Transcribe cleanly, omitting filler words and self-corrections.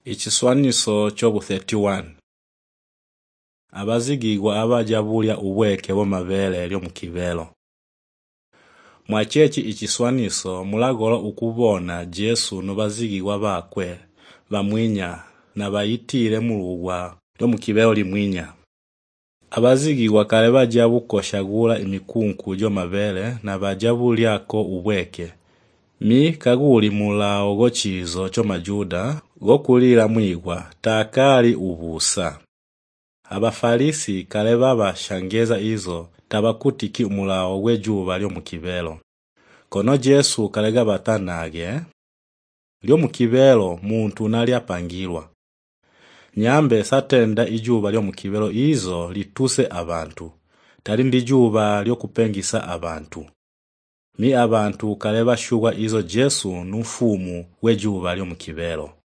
Ekiswaniso ky'obu 31. Abazigirwa abajabulya ubweke bw'amabeere ly'omu kibero. Mwacheki ekiswaniso mulagora ukubona Jesu n'abazigirwa bakwe bamwinya na bayitire mu lugwa ly'omu kibero limwinya. Abazigirwa kale bajabukoshagula imikunku ly'amabeere na bajabulyako ubweke. Mi kaguli mulao gochizo chomajuda gokulira mwigwa takali ubusa. Abafarisi kale babashangeza izo tabakutiki mulao gwejuba ly'omu kibero. Kono Jesu kale gabatanage ly'omu kibero muntu nali apangirwa. Nyambe satenda ijuba ly'omu kibero izo lituse abantu. Talindi juba ly'okupengisa abantu. Mi abantu kale bashugwa izo Jesu n'ufumu wejuba ly'omu kibero.